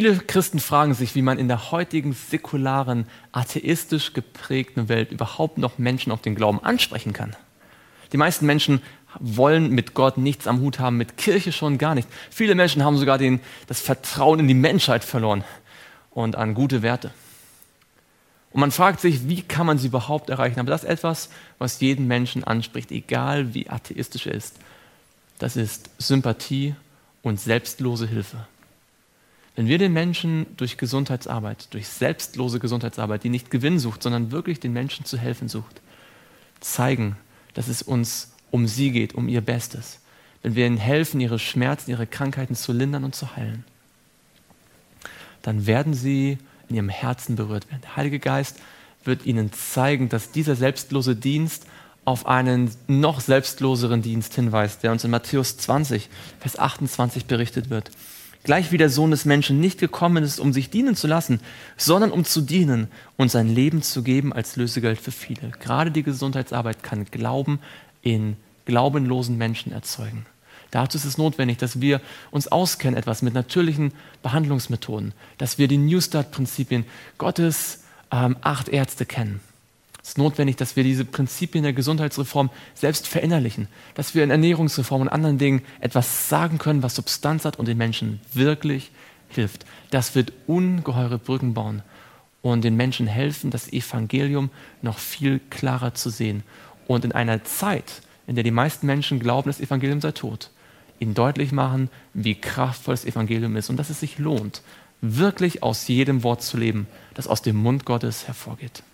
Viele Christen fragen sich, wie man in der heutigen säkularen, atheistisch geprägten Welt überhaupt noch Menschen auf den Glauben ansprechen kann. Die meisten Menschen wollen mit Gott nichts am Hut haben, mit Kirche schon gar nicht. Viele Menschen haben sogar das Vertrauen in die Menschheit verloren und an gute Werte. Und man fragt sich, wie kann man sie überhaupt erreichen? Aber das ist etwas, was jeden Menschen anspricht, egal wie atheistisch er ist. Das ist Sympathie und selbstlose Hilfe. Wenn wir den Menschen durch Gesundheitsarbeit, durch selbstlose Gesundheitsarbeit, die nicht Gewinn sucht, sondern wirklich den Menschen zu helfen sucht, zeigen, dass es uns um sie geht, um ihr Bestes. Wenn wir ihnen helfen, ihre Schmerzen, ihre Krankheiten zu lindern und zu heilen, dann werden sie in ihrem Herzen berührt werden. Der Heilige Geist wird ihnen zeigen, dass dieser selbstlose Dienst auf einen noch selbstloseren Dienst hinweist, der uns in Matthäus 20, Vers 28 berichtet wird. Gleich wie der Sohn des Menschen nicht gekommen ist, um sich dienen zu lassen, sondern um zu dienen und sein Leben zu geben als Lösegeld für viele. Gerade die Gesundheitsarbeit kann Glauben in glaubenlosen Menschen erzeugen. Dazu ist es notwendig, dass wir uns auskennen etwas mit natürlichen Behandlungsmethoden, dass wir die New Start-Prinzipien Gottes 8 Ärzte kennen. Es ist notwendig, dass wir diese Prinzipien der Gesundheitsreform selbst verinnerlichen, dass wir in Ernährungsreform und anderen Dingen etwas sagen können, was Substanz hat und den Menschen wirklich hilft. Das wird ungeheure Brücken bauen und den Menschen helfen, das Evangelium noch viel klarer zu sehen. Und in einer Zeit, in der die meisten Menschen glauben, das Evangelium sei tot, ihnen deutlich machen, wie kraftvoll das Evangelium ist und dass es sich lohnt, wirklich aus jedem Wort zu leben, das aus dem Mund Gottes hervorgeht.